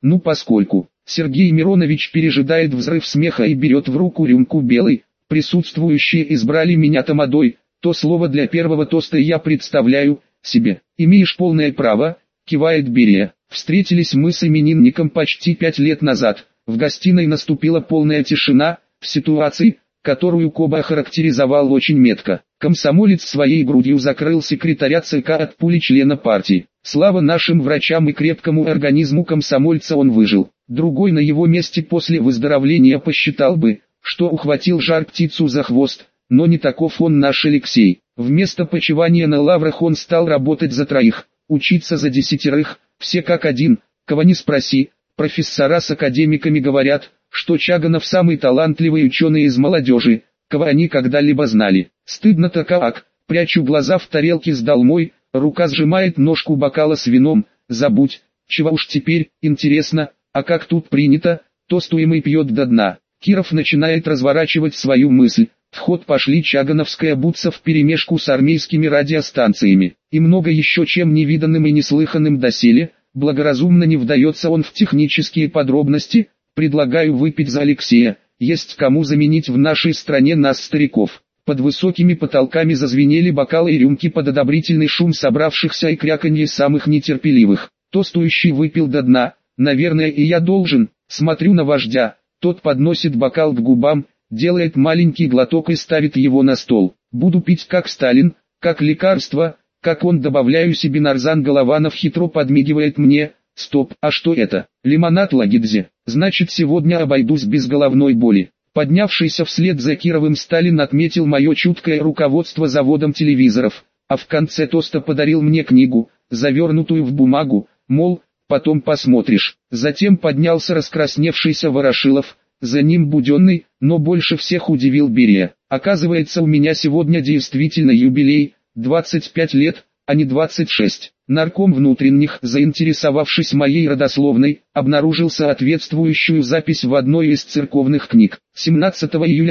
Ну поскольку Сергей Миронович пережидает взрыв смеха и берет в руку рюмку белой, присутствующие избрали меня тамадой, то слово для первого тоста я представляю себе. Имеешь полное право, кивает Берия. Встретились мы с именинником почти 5 лет назад. В гостиной наступила полная тишина, в ситуации, которую Коба охарактеризовал очень метко. Комсомолец своей грудью закрыл секретаря ЦК от пули члена партии. Слава нашим врачам и крепкому организму комсомольца, он выжил. Другой на его месте после выздоровления посчитал бы, что ухватил жар-птицу за хвост, но не таков он наш Алексей. Вместо почивания на лаврах он стал работать за троих, учиться за 10, все как один, кого не спроси. Профессора с академиками говорят, что Чаганов самый талантливый ученый из молодежи, кого они когда-либо знали. Стыдно-то как, прячу глаза в тарелке с долмой, рука сжимает ножку бокала с вином, забудь, чего уж теперь, интересно, а как тут принято, тостуемый пьет до дна. Киров начинает разворачивать свою мысль. В ход пошли чагановская бутса вперемешку с армейскими радиостанциями, и много еще чем невиданным и неслыханным доселе. Благоразумно не вдается он в технические подробности. Предлагаю выпить за Алексея, есть кому заменить в нашей стране нас, стариков. Под высокими потолками зазвенели бокалы и рюмки под одобрительный шум собравшихся и кряканье самых нетерпеливых. Тостующий выпил до дна. Наверное, и я должен. Смотрю на вождя, тот подносит бокал к губам, делает маленький глоток и ставит его на стол. Буду пить как Сталин, как лекарство, как он, добавляю себе. Нарзан Голованов хитро подмигивает мне. Стоп, а что это? Лимонад Лагидзе. Значит, сегодня обойдусь без головной боли. Поднявшийся вслед за Кировым Сталин отметил мое чуткое руководство заводом телевизоров, а в конце тоста подарил мне книгу, завернутую в бумагу, мол, потом посмотришь. Затем поднялся раскрасневшийся Ворошилов, за ним Буденный, но больше всех удивил Берия. Оказывается, у меня сегодня действительно юбилей, 25 лет, а не 26. Нарком внутренних, заинтересовавшись моей родословной, обнаружил соответствующую запись в одной из церковных книг. 17 июля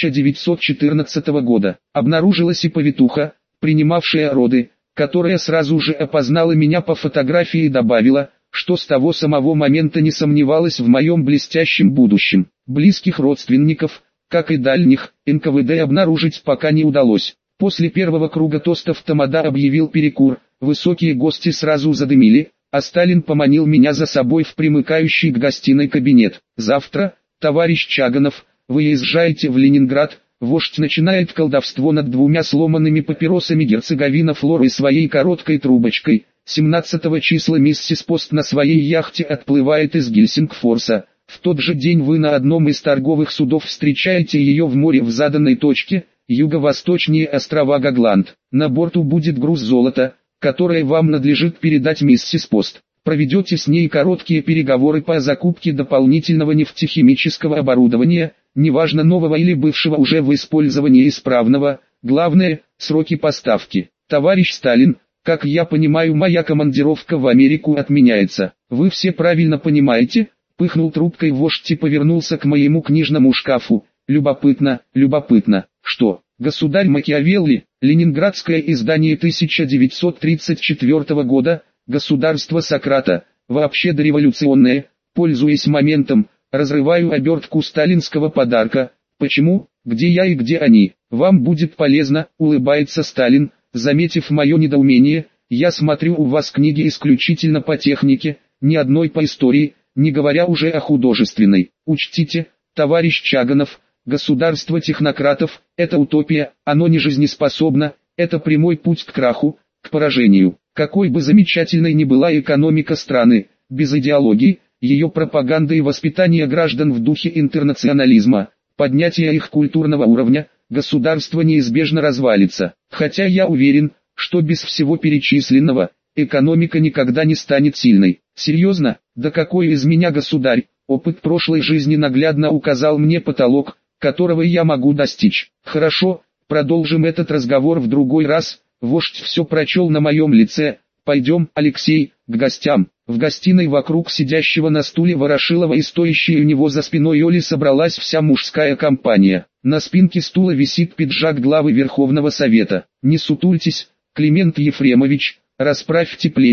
1914 года обнаружилась и повитуха, принимавшая роды, которая сразу же опознала меня по фотографии и добавила, что с того самого момента не сомневалась в моем блестящем будущем. Близких родственников, как и дальних, НКВД обнаружить пока не удалось. После первого круга тостов тамада объявил перекур, высокие гости сразу задымили, а Сталин поманил меня за собой в примыкающий к гостиной кабинет. «Завтра, товарищ Чаганов, вы езжаете в Ленинград». Вождь начинает колдовство над 2 сломанными папиросами герцоговина Флоры своей короткой трубочкой. 17 числа миссис Пост на своей яхте отплывает из Гельсингфорса. В тот же день вы на одном из торговых судов встречаете ее в море в заданной точке, юго-восточнее острова Гогланд. На борту будет груз золота, которое вам надлежит передать миссис Пост. Проведете с ней короткие переговоры по закупке дополнительного нефтехимического оборудования, неважно нового или бывшего уже в использовании исправного, главное – сроки поставки. Товарищ Сталин, как я понимаю, моя командировка в Америку отменяется. Вы все правильно понимаете? Пыхнул трубкой вождь и повернулся к моему книжному шкафу. Любопытно, любопытно. Что, государь Макиавелли, ленинградское издание 1934 года, государство Сократа, вообще дореволюционное, пользуясь моментом, разрываю обертку сталинского подарка. Почему, где я и где они? Вам будет полезно, улыбается Сталин, заметив мое недоумение. Я смотрю, у вас книги исключительно по технике, ни одной по истории, не говоря уже о художественной. Учтите, товарищ Чаганов, государство технократов – это утопия, оно не жизнеспособно, это прямой путь к краху, к поражению. Какой бы замечательной ни была экономика страны, без идеологии, ее пропаганды и воспитания граждан в духе интернационализма, поднятия их культурного уровня, государство неизбежно развалится. Хотя я уверен, что без всего перечисленного, экономика никогда не станет сильной. Серьезно? Да какой из меня государь? Опыт прошлой жизни наглядно указал мне потолок, которого я могу достичь. Хорошо, продолжим этот разговор в другой раз. Вождь все прочел на моем лице. Пойдем, Алексей, к гостям. В гостиной вокруг сидящего на стуле Ворошилова и стоящей у него за спиной Оли собралась вся мужская компания. На спинке стула висит пиджак главы Верховного Совета. Не сутультесь, Климент Ефремович, расправьте плечи,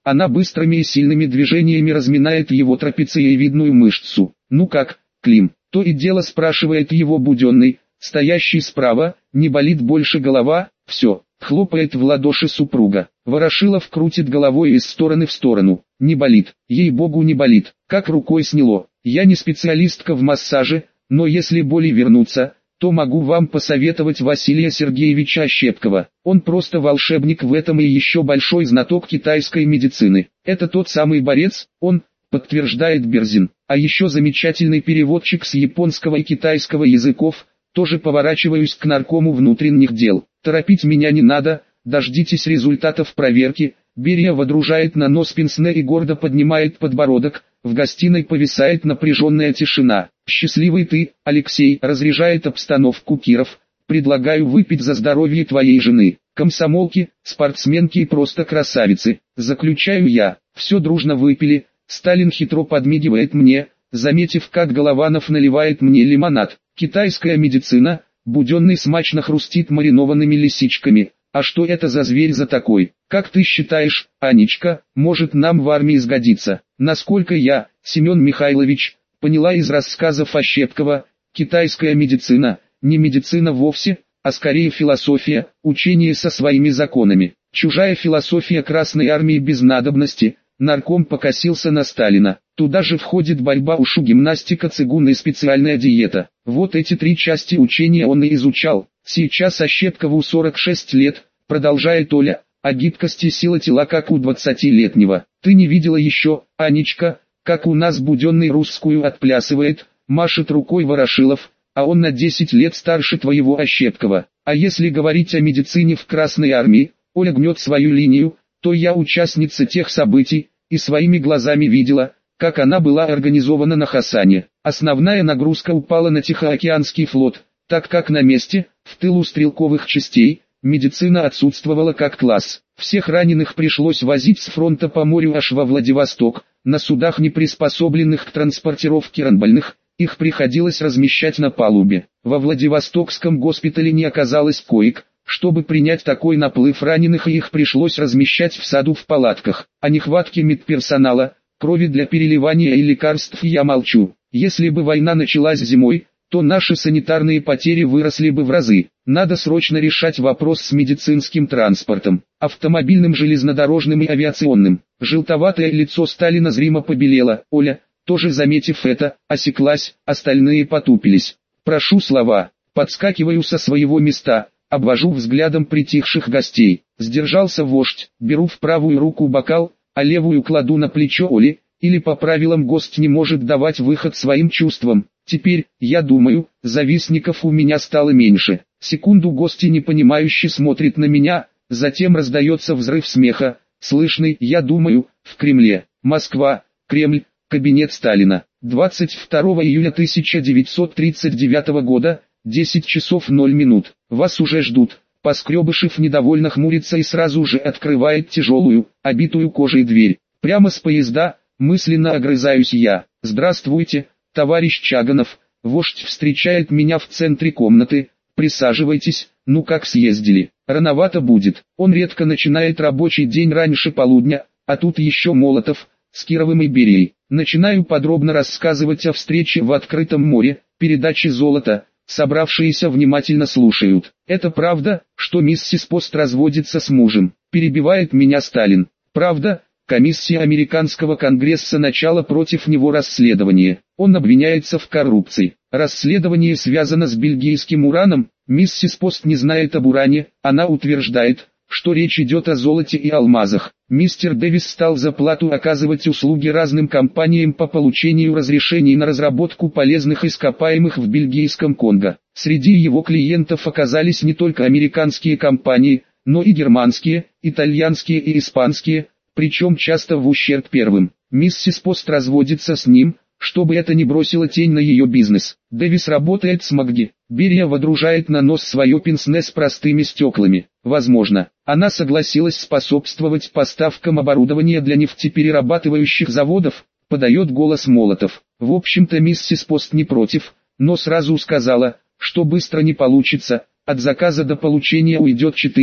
Она быстрыми и сильными движениями разминает его трапециевидную мышцу. «Ну как, Клим?» — то и дело спрашивает его буденный, стоящий справа. «Не болит больше голова?» «Все», — хлопает в ладоши супруга. Ворошилов крутит головой из стороны в сторону. «Не болит, ей-богу не болит, как рукой сняло. Я не специалистка в массаже, но если боли вернутся, то могу вам посоветовать Василия Сергеевича Ощепкова. Он просто волшебник в этом и еще большой знаток китайской медицины. Это тот самый борец, он, подтверждает Берзин. А еще замечательный переводчик с японского и китайского языков. Тоже поворачиваюсь к наркому внутренних дел. Торопить меня не надо, дождитесь результатов проверки. Берия водружает на нос пенсне и гордо поднимает подбородок. В гостиной повисает напряженная тишина. «Счастливый ты, Алексей», — разряжает обстановку Киров. «Предлагаю выпить за здоровье твоей жены. Комсомолки, спортсменки и просто красавицы. Заключаю я». Все дружно выпили. Сталин хитро подмигивает мне, заметив, как Голованов наливает мне лимонад. Китайская медицина. Буденный смачно хрустит маринованными лисичками. «А что это за зверь за такой? Как ты считаешь, Анечка, может нам в армии сгодится?» Насколько я, Семен Михайлович, поняла из рассказов Ощепкова, китайская медицина, не медицина вовсе, а скорее философия, учение со своими законами. Чужая философия Красной Армии без надобности. Нарком покосился на Сталина. Туда же входит борьба, ушу, гимнастика, цигун и специальная диета. Вот эти три части учения он и изучал. Сейчас Ощепкову 46 лет, продолжает Оля, а гибкость и сила тела как у 20-летнего. Ты не видела еще, Анечка, как у нас буденный русскую отплясывает, машет рукой Ворошилов, а он на 10 лет старше твоего Ощепкова. А если говорить о медицине в Красной Армии, Оля гнет свою линию, то я участница тех событий, и своими глазами видела, как она была организована на Хасане. Основная нагрузка упала на Тихоокеанский флот, так как на месте, в тылу стрелковых частей, медицина отсутствовала как класс. Всех раненых пришлось возить с фронта по морю аж во Владивосток, на судах, не приспособленных к транспортировке ранбольных, их приходилось размещать на палубе. Во Владивостокском госпитале не оказалось коек, чтобы принять такой наплыв раненых, и их пришлось размещать в саду в палатках. О нехватке медперсонала, крови для переливания и лекарств я молчу. Если бы война началась зимой, то наши санитарные потери выросли бы в разы. Надо срочно решать вопрос с медицинским транспортом, автомобильным, железнодорожным и авиационным. Желтоватое лицо Сталина зримо побелело. Оля, тоже заметив это, осеклась, остальные потупились. «Прошу слова». Подскакиваю со своего места, обвожу взглядом притихших гостей. Сдержался вождь, беру в правую руку бокал, а левую кладу на плечо Оли, или по правилам гость не может давать выход своим чувствам. Теперь, я думаю, завистников у меня стало меньше. Секунду гости непонимающе смотрит на меня, затем раздается взрыв смеха, слышный, я думаю, в Кремле. Москва, Кремль, кабинет Сталина. 22 июля 1939 года, 10 часов 0 минут. Вас уже ждут. Поскребышев недовольно хмурится и сразу же открывает тяжелую, обитую кожей дверь. Прямо с поезда, мысленно огрызаюсь я. «Здравствуйте, товарищ Чаганов». Вождь встречает меня в центре комнаты. «Присаживайтесь, ну как съездили?» «Рановато будет». Он редко начинает рабочий день раньше полудня, а тут еще Молотов, с Кировым и Берией. Начинаю подробно рассказывать о встрече в открытом море, передаче золота. Собравшиеся внимательно слушают. «Это правда, что миссис Пост разводится с мужем?» Перебивает меня Сталин. «Правда, комиссия американского конгресса начала против него расследование. Он обвиняется в коррупции. Расследование связано с бельгийским ураном. Миссис Пост не знает об уране, она утверждает, что речь идет о золоте и алмазах. Мистер Дэвис стал за плату оказывать услуги разным компаниям по получению разрешений на разработку полезных ископаемых в бельгийском Конго. Среди его клиентов оказались не только американские компании, но и германские, итальянские и испанские, причем часто в ущерб первым. Миссис Пост разводится с ним, чтобы это не бросило тень на ее бизнес. Дэвис работает с МакГи. Берия водружает на нос свое пенсне с простыми стеклами. Возможно, она согласилась способствовать поставкам оборудования для нефтеперерабатывающих заводов, подает голос Молотов. В общем-то миссис Пост не против, но сразу сказала, что быстро не получится, от заказа до получения уйдет 4-5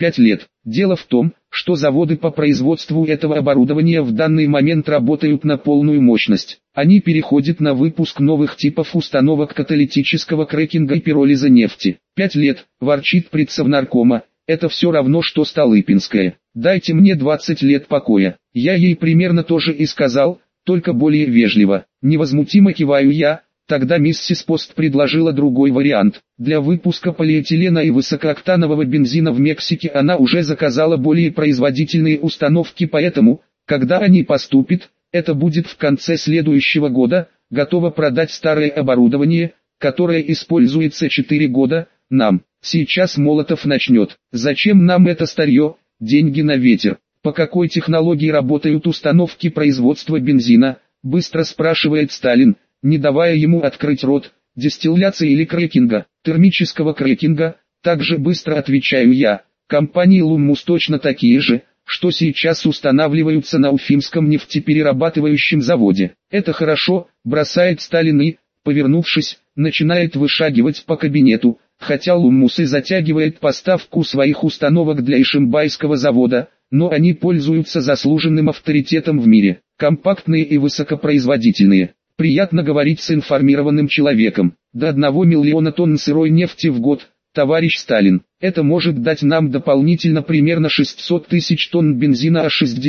5 лет. Дело в том, что заводы по производству этого оборудования в данный момент работают на полную мощность. Они переходят на выпуск новых типов установок каталитического крекинга и пиролиза нефти. 5 лет, ворчит предсовнаркома, это все равно что Столыпинская. Дайте мне 20 лет покоя. Я ей примерно то же и сказал, только более вежливо. Невозмутимо киваю я. Тогда миссис Пост предложила другой вариант. Для выпуска полиэтилена и высокооктанового бензина в Мексике она уже заказала более производительные установки, поэтому, когда они поступят, это будет в конце следующего года, готова продать старое оборудование, которое используется 4 года, нам. Сейчас Молотов начнет. Зачем нам это старье? Деньги на ветер. По какой технологии работают установки производства бензина? Быстро спрашивает Сталин, не давая ему открыть рот. Дистилляции или крекинга, термического крекинга, также быстро отвечаю я. Компании Lummus точно такие же, что сейчас устанавливаются на Уфимском нефтеперерабатывающем заводе. Это хорошо, бросает Сталин и, повернувшись, начинает вышагивать по кабинету, хотя Lummus и затягивает поставку своих установок для Ишимбайского завода, но они пользуются заслуженным авторитетом в мире, компактные и высокопроизводительные. Приятно говорить с информированным человеком. До 1 миллиона тонн сырой нефти в год, товарищ Сталин. Это может дать нам дополнительно примерно 600 тысяч тонн бензина, а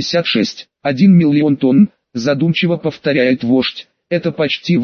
1 миллион тонн, задумчиво повторяет вождь. Это почти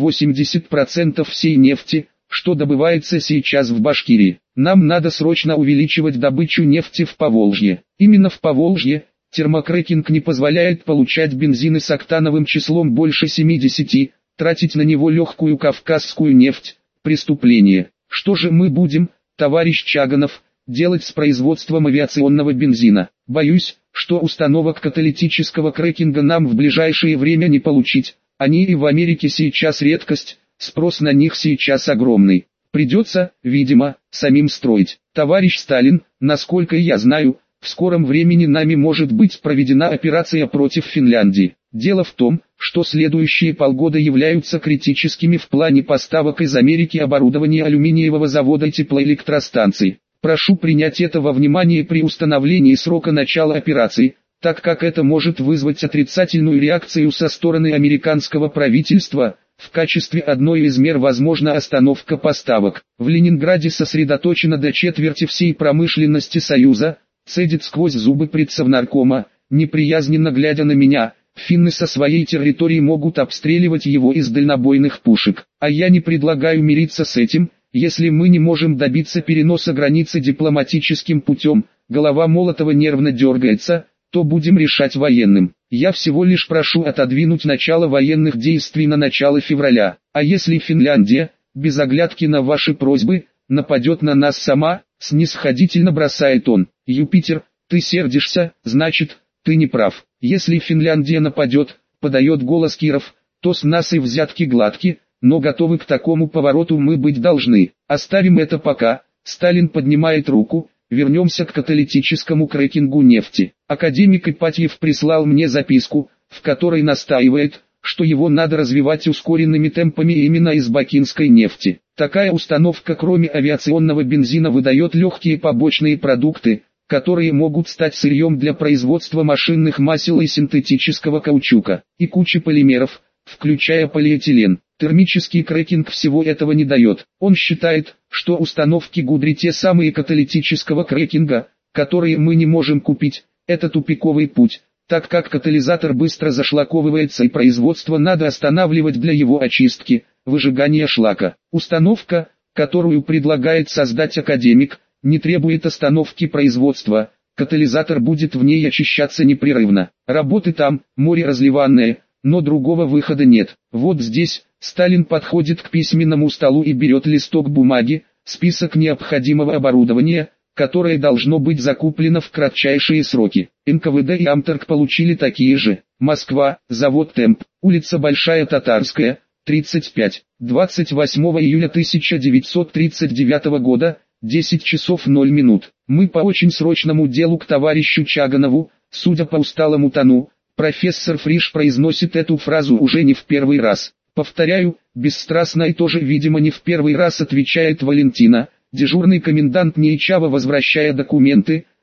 80% всей нефти, что добывается сейчас в Башкирии. Нам надо срочно увеличивать добычу нефти в Поволжье. Именно в Поволжье термокрекинг не позволяет получать бензины с октановым числом больше 70, тратить на него легкую кавказскую нефть – преступление. Что же мы будем, товарищ Чаганов, делать с производством авиационного бензина? Боюсь, что установок каталитического крекинга нам в ближайшее время не получить. Они и в Америке сейчас редкость, спрос на них сейчас огромный. Придется, видимо, самим строить. Товарищ Сталин, насколько я знаю, в скором времени нами может быть проведена операция против Финляндии. Дело в том, что следующие полгода являются критическими в плане поставок из Америки оборудования алюминиевого завода и теплоэлектростанций. Прошу принять это во внимание при установлении срока начала операции, так как это может вызвать отрицательную реакцию со стороны американского правительства. В качестве одной из мер возможна остановка поставок. В Ленинграде сосредоточено до четверти всей промышленности Союза, цедит сквозь зубы предсовнаркома, неприязненно глядя на меня. Финны со своей территории могут обстреливать его из дальнобойных пушек. А я не предлагаю мириться с этим, если мы не можем добиться переноса границы дипломатическим путем. Голова Молотова нервно дергается, то будем решать военным. Я всего лишь прошу отодвинуть начало военных действий на начало февраля. А если Финляндия, без оглядки на ваши просьбы, нападет на нас сама, снисходительно бросает он. Юпитер, ты сердишься, значит, ты не прав. Если Финляндия нападет, подает голос Киров, то с нас и взятки гладки, но готовы к такому повороту мы быть должны. Оставим это пока. Сталин поднимает руку. Вернемся к каталитическому крекингу нефти. Академик Ипатьев прислал мне записку, в которой настаивает, что его надо развивать ускоренными темпами именно из бакинской нефти. Такая установка кроме авиационного бензина выдает легкие побочные продукты, которые могут стать сырьем для производства машинных масел и синтетического каучука, и кучи полимеров, включая полиэтилен. Термический крекинг всего этого не дает. Он считает, что установки Гудри те самые каталитического крекинга, которые мы не можем купить, это тупиковый путь, так как катализатор быстро зашлаковывается и производство надо останавливать для его очистки, выжигания шлака. Установка, которую предлагает создать академик, не требует остановки производства, катализатор будет в ней очищаться непрерывно. Работы там, море разливанное, но другого выхода нет. Вот здесь, Сталин подходит к письменному столу и берет листок бумаги, список необходимого оборудования, которое должно быть закуплено в кратчайшие сроки. НКВД и Амторг получили такие же. Москва, завод Темп, улица Большая Татарская, 35, 28 июля 1939 года, 10 часов 0 минут. Мы по очень срочному делу к товарищу Чаганову, судя по усталому тону, профессор Фриш произносит эту фразу уже не в первый раз. Повторяю, бесстрастно и тоже видимо не в первый раз отвечает Валентина, дежурный комендант Нейчава, возвращая документы,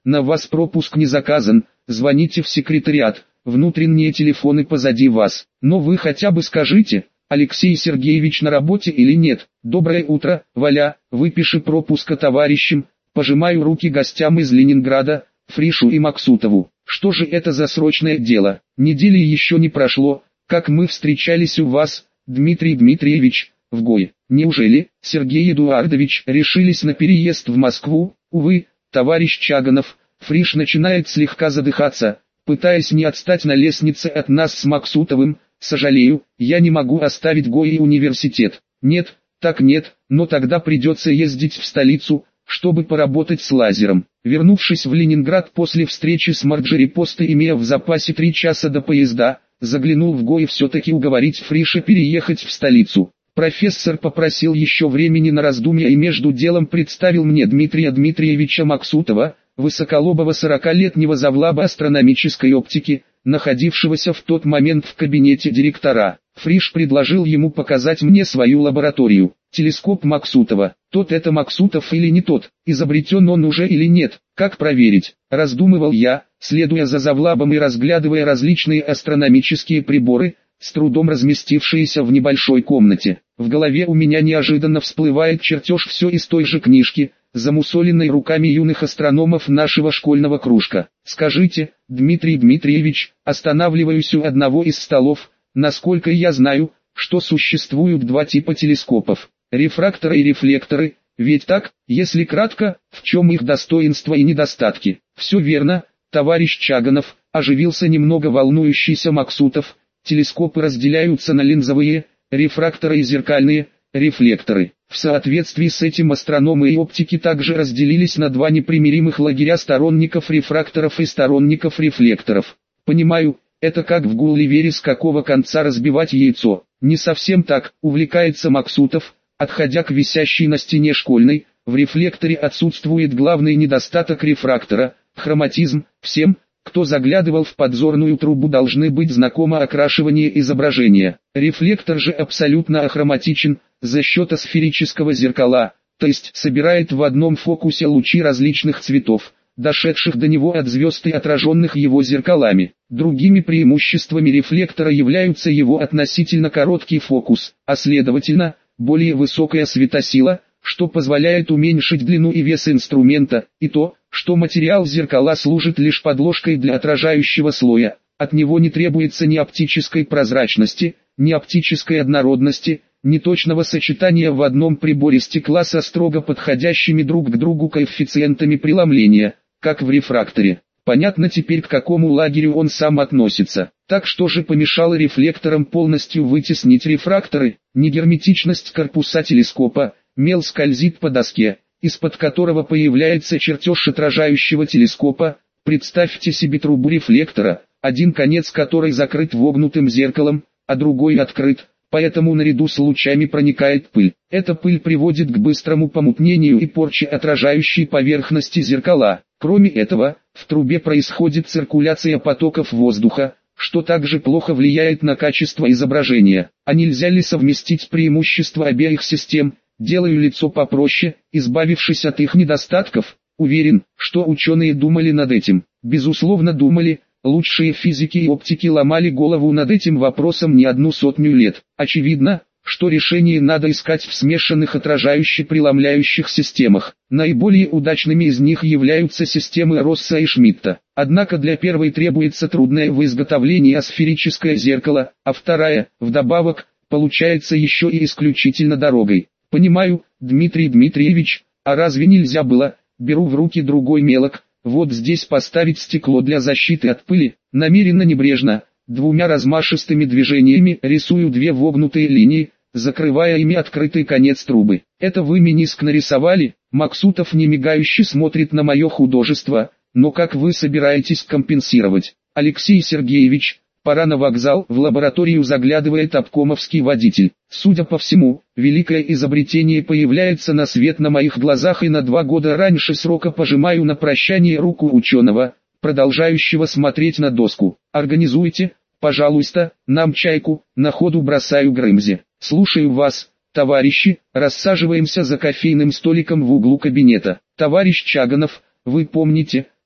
на вас пропуск не заказан, звоните в секретариат, внутренние телефоны позади вас. Но вы хотя бы скажите, Алексей Сергеевич на работе или нет? Доброе утро, Валя, выпиши пропуска товарищам. Пожимаю руки гостям из Ленинграда, Фришу и Максутову. Что же это за срочное дело? Недели еще не прошло, как мы встречались у вас, Дмитрий Дмитриевич, в ГОИ. Неужели, Сергей Эдуардович, решились на переезд в Москву? Увы, товарищ Чаганов. Фриш начинает слегка задыхаться, пытаясь не отстать на лестнице от нас с Максутовым. Сожалею, я не могу оставить ГОИ и университет. Нет, так нет, но тогда придется ездить в столицу, чтобы поработать с лазером. Вернувшись в Ленинград после встречи с Марджери Постой, имея в запасе 3 часа до поезда, заглянул в ГОИ все-таки уговорить Фриша переехать в столицу. Профессор попросил еще времени на раздумья и между делом представил мне Дмитрия Дмитриевича Максутова, высоколобого 40-летнего завлаба астрономической оптики, находившегося в тот момент в кабинете директора. Фриш предложил ему показать мне свою лабораторию. Телескоп Максутова. Тот это Максутов или не тот? Изобретен он уже или нет? Как проверить? Раздумывал я, следуя за завлабом и разглядывая различные астрономические приборы, с трудом разместившиеся в небольшой комнате. В голове у меня неожиданно всплывает чертеж все из той же книжки, замусоленной руками юных астрономов нашего школьного кружка. Скажите, Дмитрий Дмитриевич, останавливаюсь у одного из столов, насколько я знаю, что существуют 2 типа телескопов. Рефракторы и рефлекторы, ведь так? Если кратко, в чем их достоинства и недостатки? Все верно, товарищ Чаганов, оживился немного волнующийся Максутов. Телескопы разделяются на линзовые, рефракторы и зеркальные, рефлекторы. В соответствии с этим астрономы и оптики также разделились на 2 непримиримых лагеря сторонников рефракторов и сторонников рефлекторов. Понимаю, это как в Гулливере с какого конца разбивать яйцо. Не совсем так, увлекается Максутов, отходя к висящей на стене школьной. В рефлекторе отсутствует главный недостаток рефрактора – хроматизм. Всем, кто заглядывал в подзорную трубу, должны быть знакомо окрашивание изображения. Рефлектор же абсолютно ахроматичен, за счет асферического зеркала, то есть собирает в одном фокусе лучи различных цветов, дошедших до него от звезд и отраженных его зеркалами. Другими преимуществами рефлектора являются его относительно короткий фокус, а следовательно, более высокая светосила, что позволяет уменьшить длину и вес инструмента, и то, что материал зеркала служит лишь подложкой для отражающего слоя. От него не требуется ни оптической прозрачности, ни оптической однородности, ни точного сочетания в одном приборе стекла со строго подходящими друг к другу коэффициентами преломления, как в рефракторе. Понятно теперь, к какому лагерю он сам относится. Так что же помешало рефлекторам полностью вытеснить рефракторы? Негерметичность корпуса телескопа. Мел скользит по доске, из-под которого появляется чертеж отражающего телескопа. Представьте себе трубу рефлектора, один конец которой закрыт вогнутым зеркалом, а другой открыт, поэтому наряду с лучами проникает пыль. Эта пыль приводит к быстрому помутнению и порче отражающей поверхности зеркала. Кроме этого, в трубе происходит циркуляция потоков воздуха, что также плохо влияет на качество изображения. А нельзя ли совместить преимущества обеих систем? Делаю лицо попроще, избавившись от их недостатков. Уверен, что ученые думали над этим. Безусловно думали, лучшие физики и оптики ломали голову над этим вопросом не 100 лет. Очевидно, что решение надо искать в смешанных отражающе-преломляющих системах. Наиболее удачными из них являются системы Росса и Шмидта. Однако для первой требуется трудное в изготовлении асферическое зеркало, а вторая, вдобавок, получается еще и исключительно дорогой. Понимаю, Дмитрий Дмитриевич, а разве нельзя было? Беру в руки другой мелок, вот здесь поставить стекло для защиты от пыли, намеренно небрежно, 2 размашистыми движениями рисую 2 вогнутые линии, закрывая ими открытый конец трубы. Это вы мениск нарисовали? Максутов немигающе смотрит на мое художество, но как вы собираетесь компенсировать? Алексей Сергеевич, пора на вокзал, в лабораторию заглядывает обкомовский водитель. Судя по всему, великое изобретение появляется на свет на моих глазах, и на 2 года раньше срока пожимаю на прощание руку ученого, продолжающего смотреть на доску. Организуйте, пожалуйста, нам чайку, на ходу бросаю Грымзе. Слушаю вас, товарищи, рассаживаемся за кофейным столиком в углу кабинета. Товарищ Чаганов, вы помните,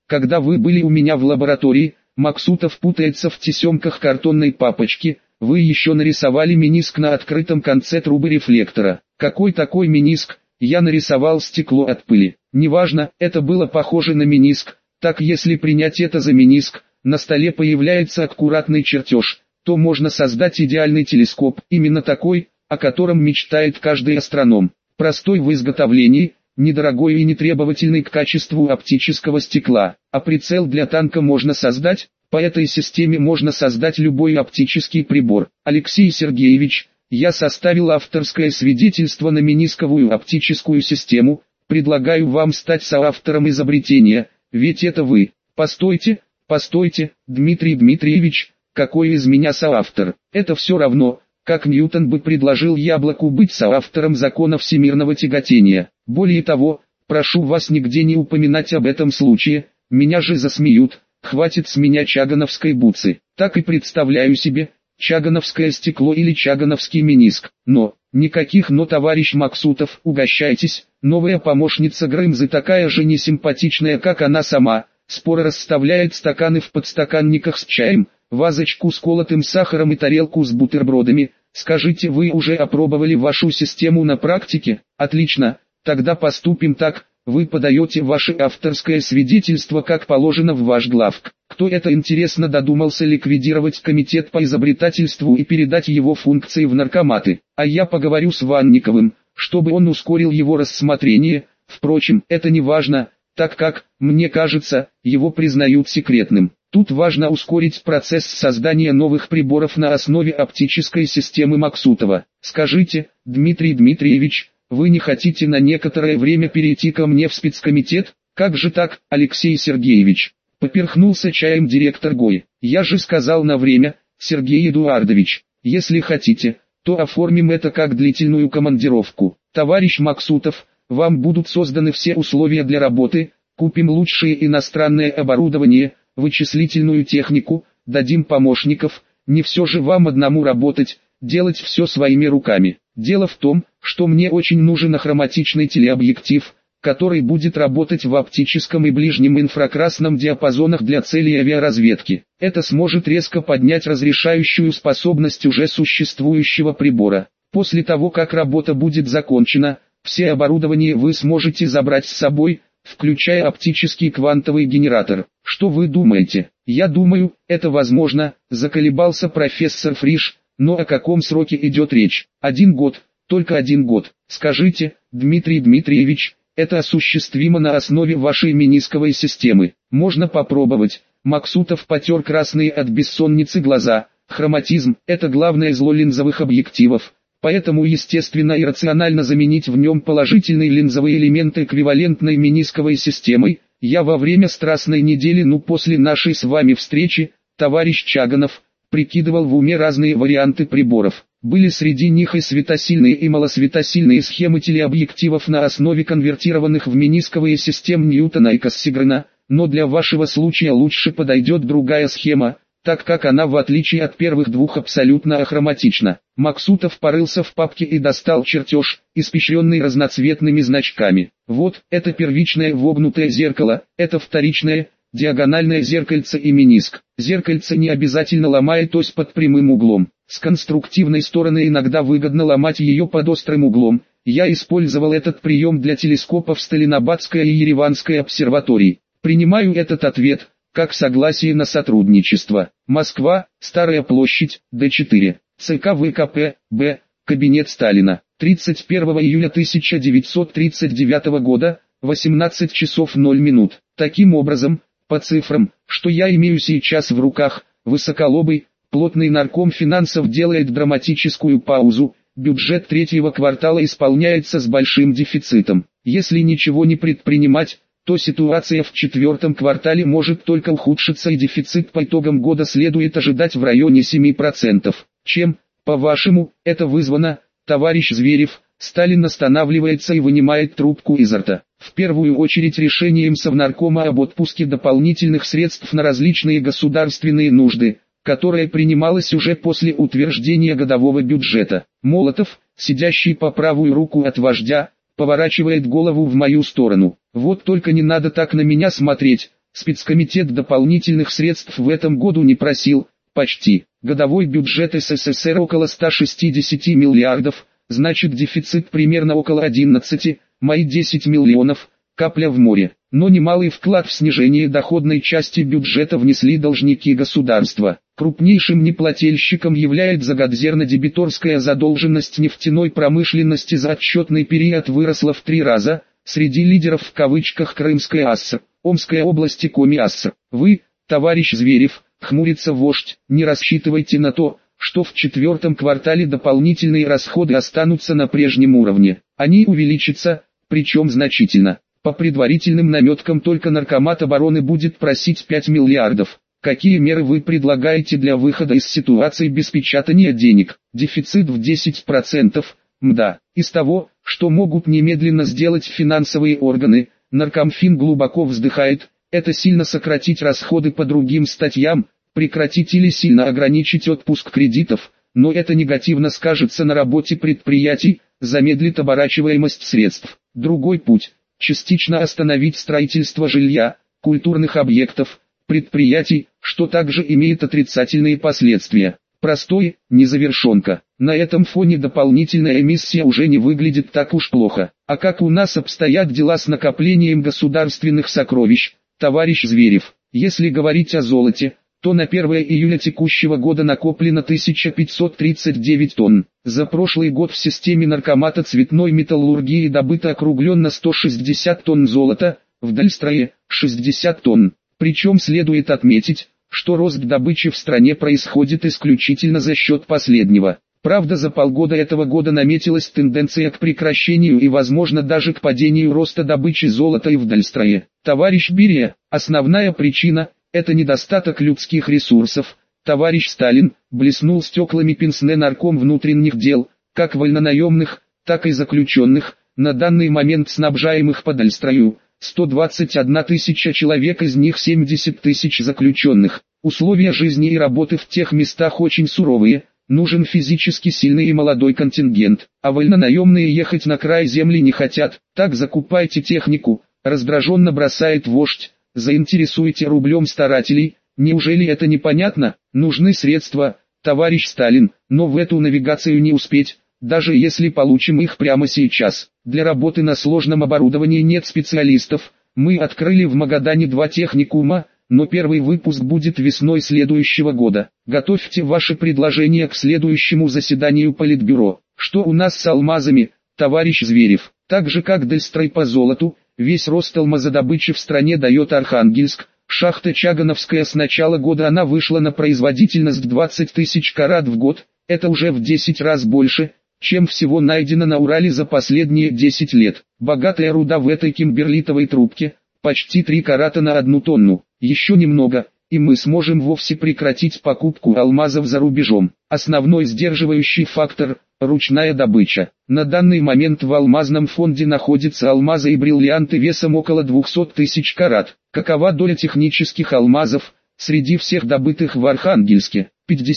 Когда вы были у меня в лаборатории, Максутов путается в тесемках картонной папочки, вы еще нарисовали мениск на открытом конце трубы рефлектора. Какой такой мениск? Я нарисовал стекло от пыли. Неважно, это было похоже на мениск. Так если принять это за мениск, на столе появляется аккуратный чертеж, то можно создать идеальный телескоп, именно такой, о котором мечтает каждый астроном. Простой в изготовлении, недорогой и нетребовательный к качеству оптического стекла. А прицел для танка можно создать, по этой системе можно создать любой оптический прибор. Алексей Сергеевич, я составил авторское свидетельство на менисковую оптическую систему, предлагаю вам стать соавтором изобретения, ведь это вы. Постойте, Дмитрий Дмитриевич, какой из меня соавтор? Это все равно, как Ньютон бы предложил яблоку быть соавтором закона всемирного тяготения. Более того, прошу вас нигде не упоминать об этом случае, меня же засмеют, хватит с меня чагановской бутсы. Так и представляю себе, чагановское стекло или чагановский мениск. Но, никаких «но», товарищ Максутов, угощайтесь, новая помощница Грымзы такая же несимпатичная, как она сама, споро расставляет стаканы в подстаканниках с чаем, вазочку с колотым сахаром и тарелку с бутербродами. Скажите, вы уже опробовали вашу систему на практике? Отлично, тогда поступим так, вы подаете ваше авторское свидетельство как положено в ваш главк. Кто это, интересно, додумался ликвидировать комитет по изобретательству и передать его функции в наркоматы? А я поговорю с Ванниковым, чтобы он ускорил его рассмотрение. Впрочем, это не важно, так как, мне кажется, его признают секретным. Тут важно ускорить процесс создания новых приборов на основе оптической системы Максутова. Скажите, Дмитрий Дмитриевич, вы не хотите на некоторое время перейти ко мне в спецкомитет? Как же так, Алексей Сергеевич? Поперхнулся чаем директор ГОИ. Я же сказал на время, Сергей Эдуардович. Если хотите, то оформим это как длительную командировку. Товарищ Максутов, вам будут созданы все условия для работы, купим лучшее иностранное оборудование, вычислительную технику, дадим помощников, не все же вам одному работать, делать все своими руками. Дело в том, что мне очень нужен ахроматичный телеобъектив, который будет работать в оптическом и ближнем инфракрасном диапазонах для целей авиаразведки. Это сможет резко поднять разрешающую способность уже существующего прибора. После того, как работа будет закончена, все оборудование вы сможете забрать с собой, включая оптический квантовый генератор. Что вы думаете? Я думаю, это возможно, заколебался профессор Фриш, но о каком сроке идет речь? 1 год, только 1 год. Скажите, Дмитрий Дмитриевич, это осуществимо на основе вашей менисковой системы. Можно попробовать. Максутов потер красные от бессонницы глаза. Хроматизм – это главное зло линзовых объективов. Поэтому естественно и рационально заменить в нем положительные линзовые элементы эквивалентной менисковой системой. Я во время страстной недели, после нашей с вами встречи, товарищ Чаганов, прикидывал в уме разные варианты приборов. Были среди них и светосильные и малосветосильные схемы телеобъективов на основе конвертированных в менисковые системы Ньютона и Кассигрена, но для вашего случая лучше подойдет другая схема, так как она в отличие от первых двух абсолютно ахроматична. Максутов порылся в папке и достал чертеж, испещренный разноцветными значками. Вот, это первичное вогнутое зеркало, это вторичное, диагональное зеркальце и мениск. Зеркальце не обязательно ломает ось под прямым углом. С конструктивной стороны иногда выгодно ломать ее под острым углом. Я использовал этот прием для телескопов Сталинобадской и Ереванской обсерваторий. Принимаю этот ответ как согласие на сотрудничество. Москва, Старая площадь, Д4. ЦК ВКП, Б, Кабинет Сталина. 31 июля 1939 года, 18 часов 0 минут. Таким образом, по цифрам, что я имею сейчас в руках, высоколобый, плотный нарком финансов делает драматическую паузу, бюджет третьего квартала исполняется с большим дефицитом. Если ничего не предпринимать, то ситуация в четвертом квартале может только ухудшиться и дефицит по итогам года следует ожидать в районе 7%. Чем, по-вашему, это вызвано, товарищ Зверев? Сталин останавливается и вынимает трубку изо рта. В первую очередь решением Совнаркома об отпуске дополнительных средств на различные государственные нужды, которое принималось уже после утверждения годового бюджета. Молотов, сидящий по правую руку от вождя, поворачивает голову в мою сторону. Вот только не надо так на меня смотреть, Спецкомитет дополнительных средств в этом году не просил, почти. Годовой бюджет СССР около 160 миллиардов, значит дефицит примерно около 11, мои 10 миллионов, капля в море. Но немалый вклад в снижение доходной части бюджета внесли должники государства. Крупнейшим неплательщиком является годзерно-дебиторская задолженность нефтяной промышленности за отчетный период выросла в 3 раза, среди лидеров в кавычках Крымская АСС, Омская область и Коми АСС. Вы, товарищ Зверев, хмурится вождь, не рассчитывайте на то, что в 4-м квартале дополнительные расходы останутся на прежнем уровне. Они увеличатся, причем значительно. По предварительным наметкам только Наркомат обороны будет просить 5 миллиардов. Какие меры вы предлагаете для выхода из ситуации без печатания денег? Дефицит в 10%, мда. Из того, что могут немедленно сделать финансовые органы, Наркомфин глубоко вздыхает, это сильно сократить расходы по другим статьям, прекратить или сильно ограничить отпуск кредитов, но это негативно скажется на работе предприятий, замедлит оборачиваемость средств. Другой путь – частично остановить строительство жилья, культурных объектов, предприятий, что также имеет отрицательные последствия. Простой, незавершенка. На этом фоне дополнительная эмиссия уже не выглядит так уж плохо. А как у нас обстоят дела с накоплением государственных сокровищ, товарищ Зверев? Если говорить о золоте, то на 1 июля текущего года накоплено 1539 тонн. За прошлый год в системе Наркомата цветной металлургии добыто округленно 160 тонн золота, в Дальстрое – 60 тонн. Причем следует отметить, что рост добычи в стране происходит исключительно за счет последнего. Правда, за полгода этого года наметилась тенденция к прекращению и возможно даже к падению роста добычи золота и в Дальстрое. Товарищ Берия, основная причина – это недостаток людских ресурсов. Товарищ Сталин, блеснул стеклами пенсне нарком внутренних дел, как вольнонаемных, так и заключенных, на данный момент снабжаемых по Дальстрою. 121 тысяча человек, из них 70 тысяч заключенных. Условия жизни и работы в тех местах очень суровые, нужен физически сильный и молодой контингент, а вольнонаемные ехать на край земли не хотят, так закупайте технику, раздраженно бросает вождь, заинтересуйте рублем старателей, неужели это непонятно, нужны средства, товарищ Сталин, но в эту навигацию не успеть, даже если получим их прямо сейчас. Для работы на сложном оборудовании нет специалистов, мы открыли в Магадане 2 техникума, но первый выпуск будет весной следующего года. Готовьте ваши предложения к следующему заседанию Политбюро. Что у нас с алмазами, товарищ Зверев? Так же как Дальстрой по золоту, весь рост алмазодобычи в стране дает Архангельск. Шахта Чагановская с начала года она вышла на производительность 20 тысяч карат в год, это уже в 10 раз больше, чем всего найдено на Урале за последние 10 лет. Богатая руда в этой кимберлитовой трубке, почти 3 карата на 1 тонну. Еще немного, и мы сможем вовсе прекратить покупку алмазов за рубежом. Основной сдерживающий фактор – ручная добыча. На данный момент в алмазном фонде находятся алмазы и бриллианты весом около 200 тысяч карат. Какова доля технических алмазов среди всех добытых в Архангельске?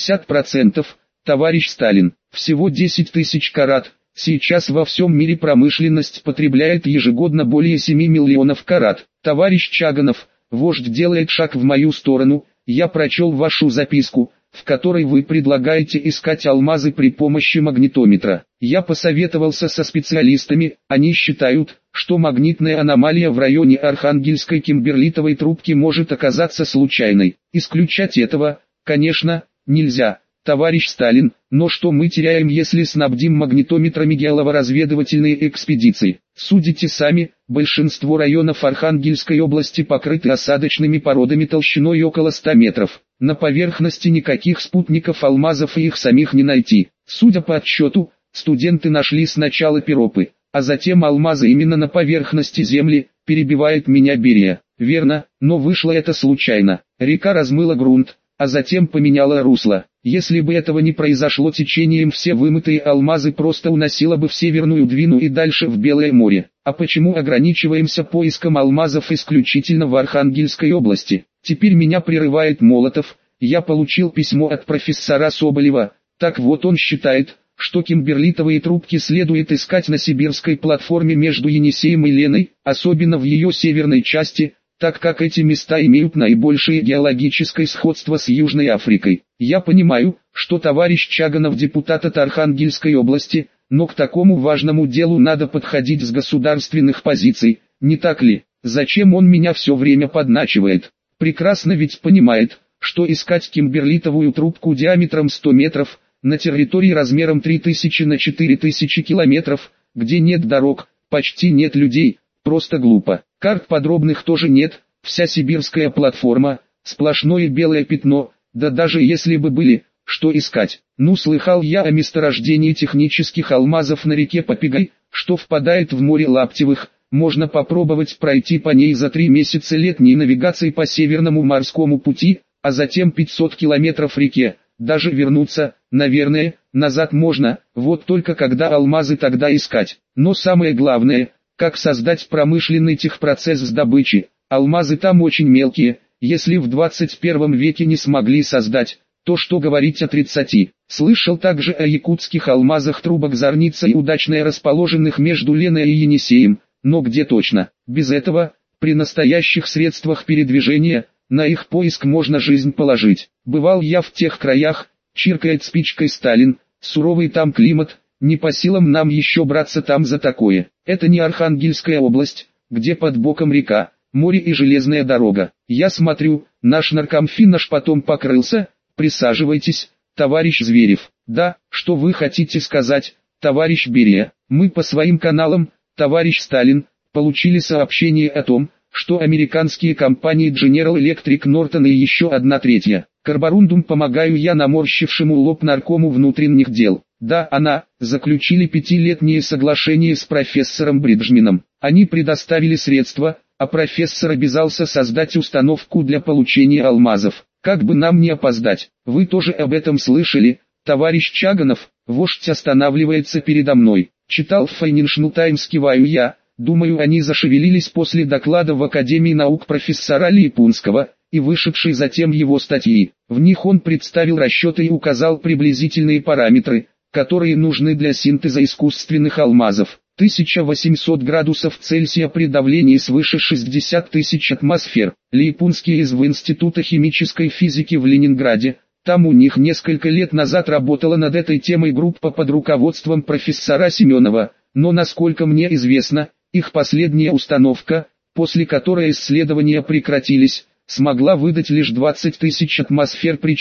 50%, товарищ Сталин. Всего 10 тысяч карат. Сейчас во всем мире промышленность потребляет ежегодно более 7 миллионов карат. Товарищ Чаганов, вождь делает шаг в мою сторону, я прочел вашу записку, в которой вы предлагаете искать алмазы при помощи магнитометра. Я посоветовался со специалистами, они считают, что магнитная аномалия в районе Архангельской кимберлитовой трубки может оказаться случайной. Исключать этого, конечно, нельзя, товарищ Сталин, но что мы теряем, если снабдим магнитометрами геолого-разведывательные экспедиции? Судите сами, большинство районов Архангельской области покрыты осадочными породами толщиной около 100 метров. На поверхности никаких спутников алмазов и их самих не найти. Судя по отчету, студенты нашли сначала пиропы, а затем алмазы именно на поверхности земли, перебивает меня Берия. Верно, но вышло это случайно. Река размыла грунт, а затем поменяла русло. Если бы этого не произошло, течением все вымытые алмазы просто уносило бы в Северную Двину и дальше в Белое море. А почему ограничиваемся поиском алмазов исключительно в Архангельской области? Теперь меня прерывает Молотов. Я получил письмо от профессора Соболева. Так вот, он считает, что кимберлитовые трубки следует искать на сибирской платформе между Енисеем и Леной, особенно в ее северной части. так как эти места имеют наибольшее геологическое сходство с Южной Африкой. Я понимаю, что товарищ Чаганов депутат от Архангельской области, но к такому важному делу надо подходить с государственных позиций, не так ли? Зачем он меня все время подначивает? Прекрасно ведь понимает, что искать кимберлитовую трубку диаметром 100 метров, на территории размером 3000 на 4000 километров, где нет дорог, почти нет людей, просто глупо. Карт подробных тоже нет, вся сибирская платформа, сплошное белое пятно, да даже если бы были, что искать? Ну, слыхал я о месторождении технических алмазов на реке Попегай, что впадает в море Лаптевых. Можно попробовать пройти по ней за 3 месяца летней навигации по Северному морскому пути, а затем 500 километров реке, даже вернуться, наверное, назад можно, вот только когда алмазы тогда искать. Но самое главное, как создать промышленный техпроцесс с добычи. Алмазы там очень мелкие, если в 21 веке не смогли создать, то что говорить о 30. Слышал также о якутских алмазах трубок Зорница и удачно расположенных между Леной и Енисеем. Но где точно? Без этого, при настоящих средствах передвижения, на их поиск можно жизнь положить. Бывал я в тех краях, чиркает спичкой Сталин, суровый там климат, не по силам нам еще браться там за такое. Это не Архангельская область, где под боком река, море и железная дорога. Я смотрю, наш наркомфин наш потом покрылся, присаживайтесь, товарищ Зверев. Да, что вы хотите сказать, товарищ Берия? Мы по своим каналам, товарищ Сталин, получили сообщение о том, что американские компании General Electric, Norton и еще 1/3. Карборундум помогаю я наморщившему лоб наркому внутренних дел. Да, она, заключили 5-летнее соглашение с профессором Бриджмином. Они предоставили средства, а профессор обязался создать установку для получения алмазов. Как бы нам не опоздать. Вы тоже об этом слышали, товарищ Чаганов? Вождь останавливается передо мной. Читал в Financial Times, киваю я, думаю, они зашевелились после доклада в Академии наук профессора Липунского, и вышедшей затем его статьи. В них он представил расчеты и указал приблизительные параметры, которые нужны для синтеза искусственных алмазов. 1800 градусов Цельсия при давлении свыше 60 тысяч атмосфер. Липунский из Института химической физики в Ленинграде. Там у них несколько лет назад работала над этой темой группа под руководством профессора Семенова, но насколько мне известно, их последняя установка, после которой исследования прекратились, смогла выдать лишь 20 тысяч атмосфер при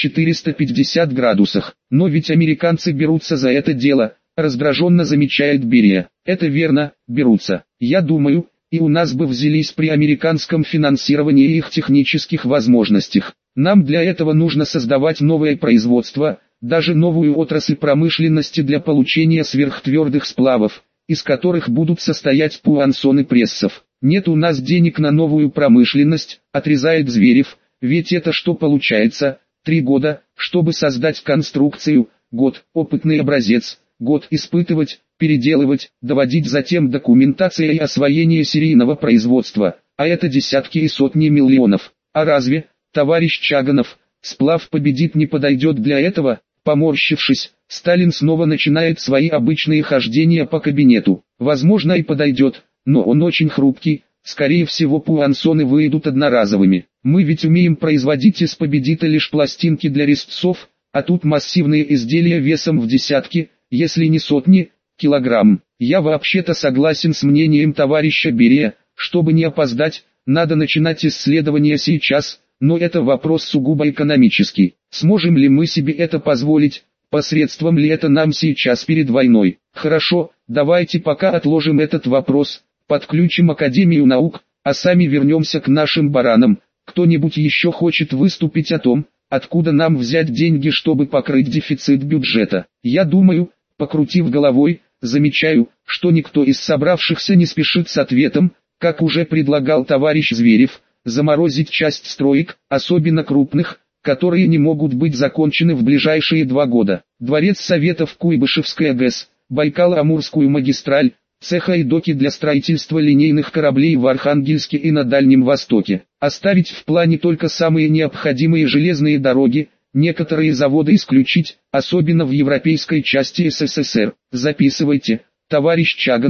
450 градусах. Но ведь американцы берутся за это дело, раздраженно замечает Берия. Это верно, берутся. Я думаю, и у нас бы взялись при американском финансировании и их технических возможностях. Нам для этого нужно создавать новое производство, даже новую отрасль промышленности для получения сверхтвердых сплавов, из которых будут состоять пуансоны прессов. Нет у нас денег на новую промышленность, отрезает Зверев, ведь это что получается, 3 года, чтобы создать конструкцию, год, опытный образец, год испытывать, переделывать, доводить затем документация и освоение серийного производства, а это десятки и сотни миллионов. А разве, товарищ Чаганов, сплав «Победит» не подойдет для этого? Поморщившись, Сталин снова начинает свои обычные хождения по кабинету. Возможно и подойдет, но он очень хрупкий, скорее всего пуансоны выйдут одноразовыми. Мы ведь умеем производить из «Победита» лишь пластинки для резцов, а тут массивные изделия весом в десятки, если не сотни, килограмм. Я вообще-то согласен с мнением товарища Берия, чтобы не опоздать, надо начинать исследования сейчас, но это вопрос сугубо экономический. Сможем ли мы себе это позволить, посредством ли это нам сейчас перед войной? Хорошо, давайте пока отложим этот вопрос, подключим Академию наук, а сами вернемся к нашим баранам. Кто-нибудь еще хочет выступить о том, откуда нам взять деньги, чтобы покрыть дефицит бюджета? Я думаю, покрутив головой, замечаю, что никто из собравшихся не спешит с ответом, как уже предлагал товарищ Зверев, заморозить часть строек, особенно крупных, которые не могут быть закончены в ближайшие 2 года. Дворец Советов, Куйбышевская ГЭС, Байкало-Амурскую магистраль, цеха и доки для строительства линейных кораблей в Архангельске и на Дальнем Востоке. Оставить в плане только самые необходимые железные дороги, некоторые заводы исключить, особенно в европейской части СССР. Записывайте, товарищ Чаганов,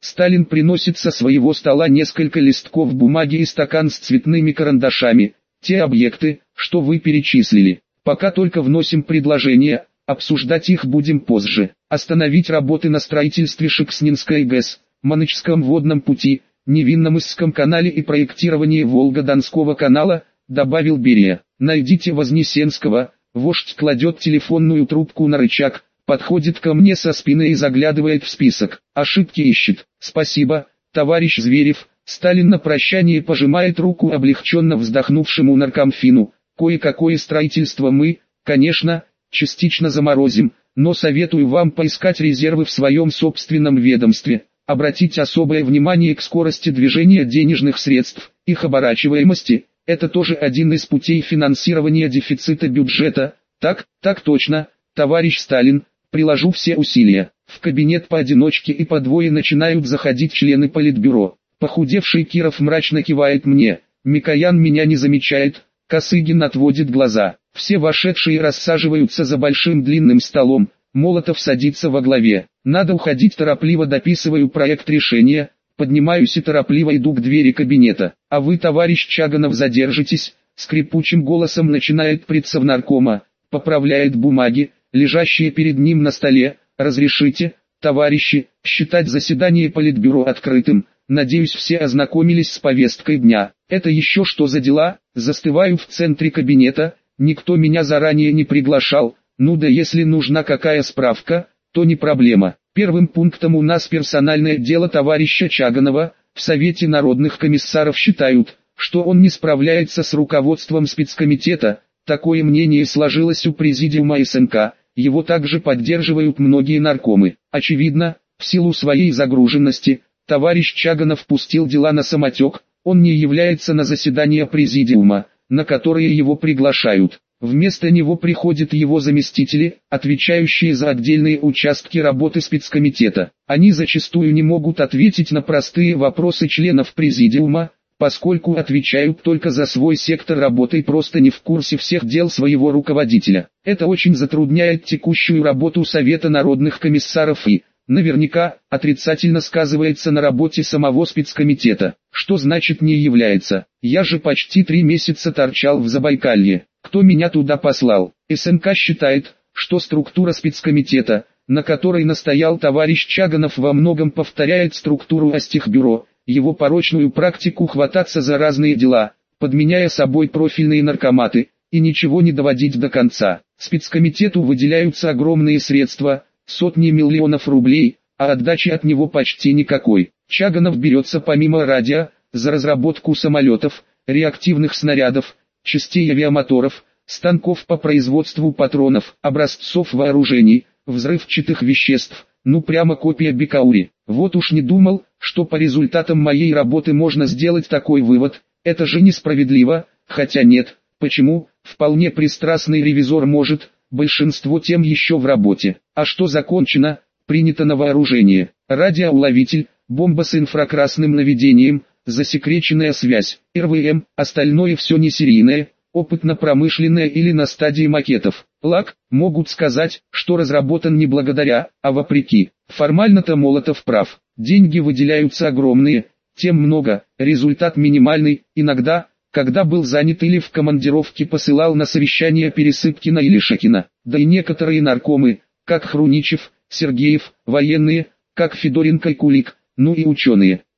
Сталин приносит со своего стола несколько листков бумаги и стакан с цветными карандашами. Те объекты, что вы перечислили, пока только вносим предложения, обсуждать их будем позже. Остановить работы на строительстве Шекснинской ГЭС, Манычском водном пути, Невинномысском канале и проектировании Волго-Донского канала, добавил Берия. Найдите Вознесенского. Вождь кладет телефонную трубку на рычаг, подходит ко мне со спины и заглядывает в список. Ошибки ищет. Спасибо, товарищ Зверев. Сталин на прощание пожимает руку облегченно вздохнувшему наркомфину. Кое-какое строительство мы, конечно, частично заморозим, но советую вам поискать резервы в своем собственном ведомстве. Обратить особое внимание к скорости движения денежных средств, их оборачиваемости. Это тоже один из путей финансирования дефицита бюджета. Так точно, товарищ Сталин, приложу все усилия. В кабинет поодиночке и по двое начинают заходить члены Политбюро. Похудевший Киров мрачно кивает мне, Микоян меня не замечает, Косыгин отводит глаза. Все вошедшие рассаживаются за большим длинным столом, Молотов садится во главе. Надо уходить, торопливо дописываю проект решения, поднимаюсь и торопливо иду к двери кабинета. А вы, товарищ Чаганов, задержитесь, скрипучим голосом начинает предсовнаркома, поправляет бумаги, лежащие перед ним на столе. Разрешите, товарищи, считать заседание Политбюро открытым. Надеюсь, все ознакомились с повесткой дня. Это еще что за дела? Застываю в центре кабинета, никто меня заранее не приглашал. Ну да если нужна какая справка, то не проблема. Первым пунктом у нас персональное дело товарища Чаганова. В Совете народных комиссаров считают, что он не справляется с руководством спецкомитета. Такое мнение сложилось у президиума СНК. Его также поддерживают многие наркомы. Очевидно, в силу своей загруженности, товарищ Чаганов пустил дела на самотек. Он не является на заседания президиума, на которые его приглашают. Вместо него приходят его заместители, отвечающие за отдельные участки работы спецкомитета. Они зачастую не могут ответить на простые вопросы членов президиума, поскольку отвечают только за свой сектор работы и просто не в курсе всех дел своего руководителя. Это очень затрудняет текущую работу Совета народных комиссаров и, наверняка, отрицательно сказывается на работе самого спецкомитета. Что значит не является? Я же почти 3 месяца торчал в Забайкалье. Кто меня туда послал? СНК считает, что структура спецкомитета, на которой настоял товарищ Чаганов, во многом повторяет структуру Астехбюро, его порочную практику хвататься за разные дела, подменяя собой профильные наркоматы, и ничего не доводить до конца. Спецкомитету выделяются огромные средства, сотни миллионов рублей, а отдачи от него почти никакой. Чаганов берется помимо радио, за разработку самолетов, реактивных снарядов, частей авиамоторов, станков по производству патронов, образцов вооружений, взрывчатых веществ, ну прямо копия Бекаури. Вот уж не думал, что по результатам моей работы можно сделать такой вывод. Это же несправедливо, хотя нет, почему, вполне пристрастный ревизор может, большинство тем еще в работе. А что закончено, принято на вооружение: радиоуловитель, бомба с инфракрасным наведением, засекреченная связь, РВМ, остальное все не серийное, опытно-промышленное или на стадии макетов. ЛАК, могут сказать, что разработан не благодаря, а вопреки. Формально-то Молотов прав, деньги выделяются огромные, тем много, результат минимальный. Иногда, когда был занят или в командировке, посылал на совещание Пересыпкина или Шакина. Да и некоторые наркомы, как Хруничев, Сергеев, военные, как Федоренко и Кулик, ну и ученые.